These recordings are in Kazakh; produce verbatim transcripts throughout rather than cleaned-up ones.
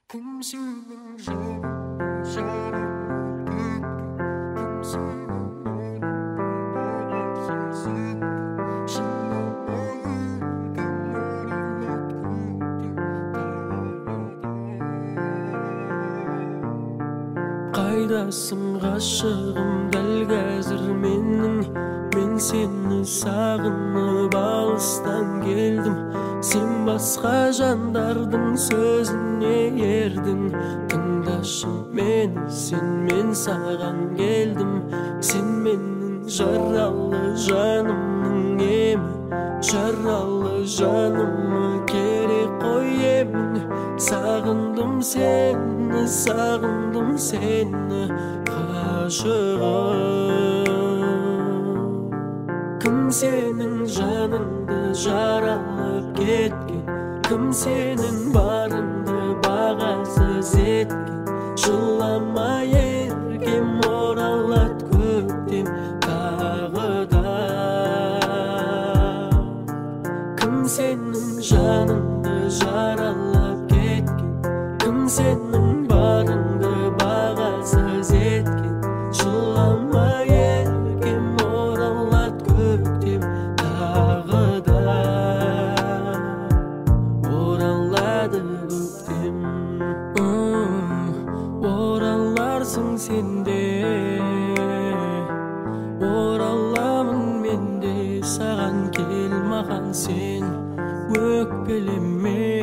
Кім сенің жаныңды жаралап кеткен, кім сенің мейірімді сезінген, шынымен кім оралып кеткен. Қайдасың ғашығым дәл қазір менің, мен сені сағынып алыстан келдім. Сен басқа жандардың сөзіне ердің, тыңдашы мені, сен мен саған келдім. Сен менің жаралы жанымның емі, жаралы жанымы керек қой емін. Сағындым сені, сағындым сені, ғашығым. Кім сенің жаныңды жаралап кеткен, кім сенің барыңды бағасыз еткен. Жылама еркем, оралады көктем тағы да. Кім сенің жаныңды жаралап кеткен, кім сенің барыңды бағасыз еткен. Жылама еркем, оралады көктем тағы да. Оралады көктем. Ораларсың сенде, ораламын менде. Саған кел маған сен өкпелеме.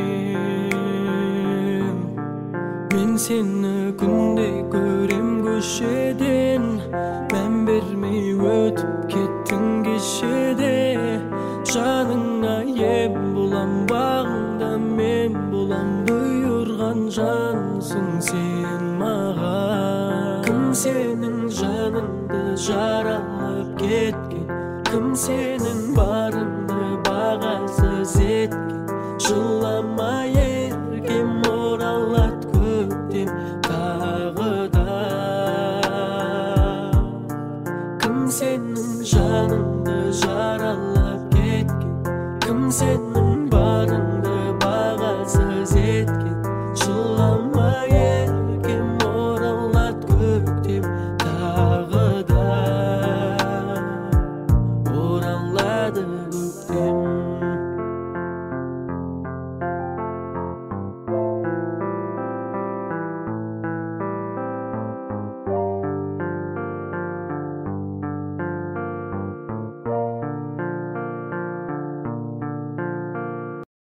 Мен сені күнде көрем көшеден, мән бермей өтіп кеттің кешеде. Жаныңа ем болам, бағыңда мен болам, бұйырған жансың сен маған. Кім сенің жаныңды жаралап кеткен, кім сенің барыңды бағасыз еткен. Жылама